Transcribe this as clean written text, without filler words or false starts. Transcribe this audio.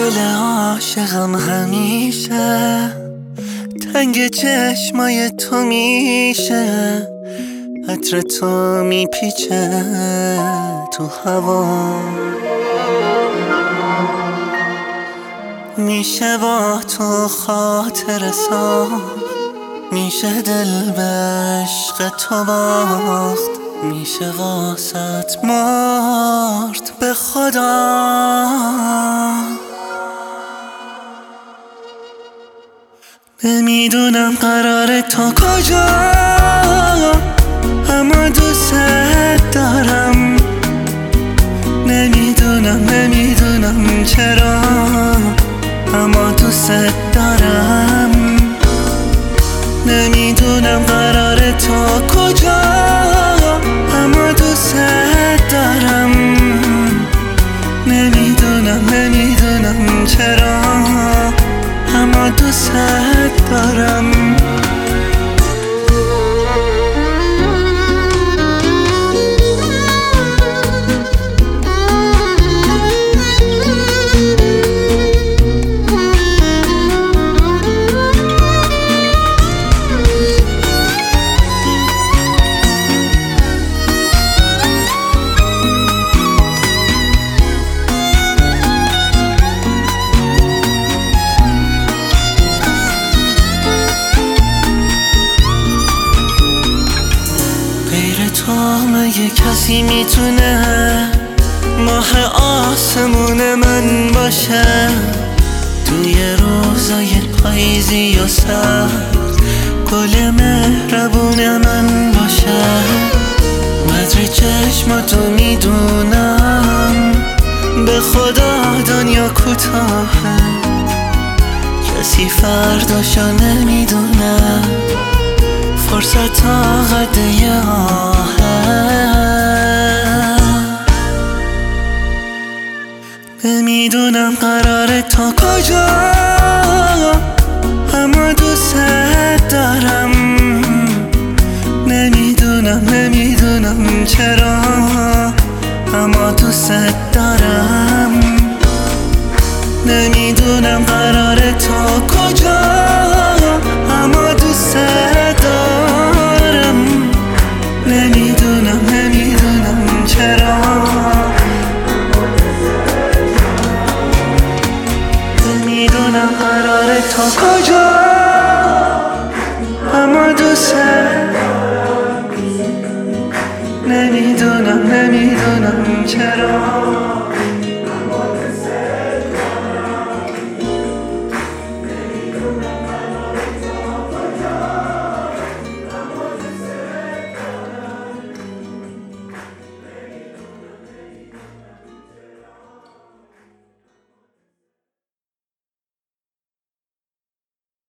دل عاشقم همیشه تنگ چشمای تو میشه، عطر تو میپیچه تو هوا، میشه با تو خاطر ساخت، میشه دل به عشق تو باخت، میشه واسط مرد به خدا. نمیدونم قراره تا کجا، اما دوست دارم. نمیدونم چرا، اما دوست دارم. نمیدونم قراره تا کجا، اما دوست دارم. نمیدونم چرا، اما دوست دارم. تو مگه کسی میتونه ماه آسمون من باشه؟ توی روزای پاییزی و سرد گل مهربون من باشه. قدر چشماتو میدونم، به خدا دنیا کوتاهه، کسی فرداشو نمیدونه، فرصت تا قد یه آهه. نمیدونم قراره تا کجا، اما دوست دارم. نمیدونم چرا، اما دوست دارم. نمیدونم قراره تا کجا، اما دوست دارم. نمیدونم چرا، نمیدونم قراره تا کجا.